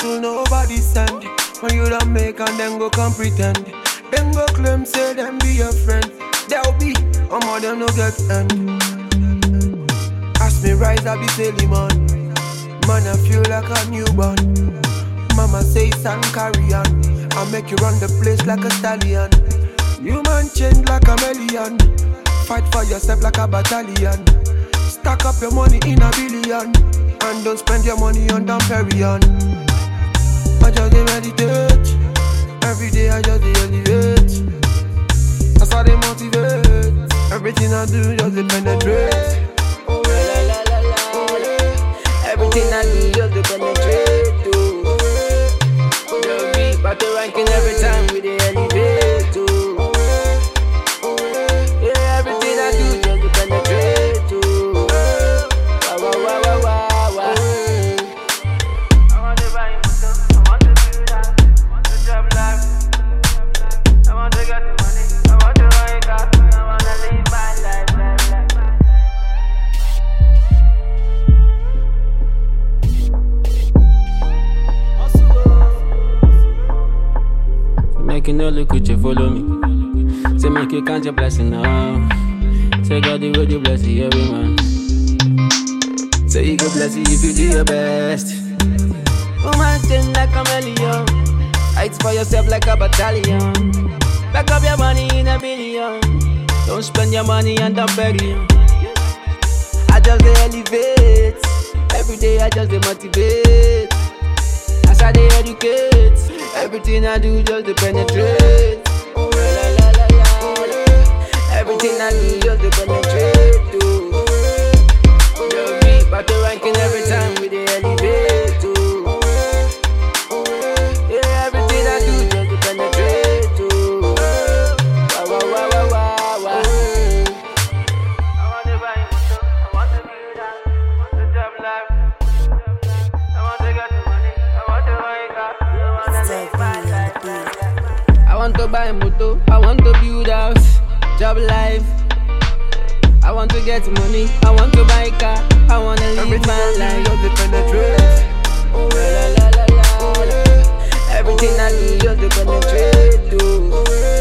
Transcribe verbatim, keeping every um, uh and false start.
hustle nobody send. When you don't make and then go come pretend. Then go claim say them be your friend. They'll be, all more them no get end. Ask me rise I be silly man. Man I feel like a newborn. Mama say son carry on. I make you run the place like a stallion. You man change like a million. Fight for yourself like a battalion. Stack up your money in a billion. And don't spend your money on Dom Perignon. I just dey meditate. Every day I just dey elevate. That's how they motivate. Everything I do just dey penetrate. Oh, la, la, la, la, oh, yeah. Everything I do just dey penetrate. Oh, oh, the beat back to ranking every time we dey elevate. Oh, yeah, everything I do just dey penetrate. Oh, wow, wow, wow, wow, wow, wow. I want to buy a motor, I want to build that, I want to job life, I want to get the money, I want to buy a car, I want to live my life, life, life. Make you no look with you, follow me. Say make you count your blessing now. Say God the way you bless you, every man. Say you go bless you if you do your best. Woman change like a million. Fight for yourself like a battalion. Back up your money in a billion. Don't spend your money on the period. I just dey elevate. Every day I just dey motivate. As I dey educate, everything I do just dey penetrate. Oh, la, la, la, la, oh, yeah. Everything I do just dey penetrate. Oh, the beat back to ranking every time we dey elevate. Oh, yeah, everything I do just dey penetrate. Oh, wow, wow, wow, wow, wow, wow. I want to buy a motor, I want to build that, I want to job life, I want to get the money, I want to buy a car, I want to live my life. I want to buy a motor, I want to build house, job life. I want to get money, I want to buy a car, I want to live Everything my I life. do just dey penetrate. Oh, la, la, la, la, oh, yeah. Everything I do just dey penetrate. Oh,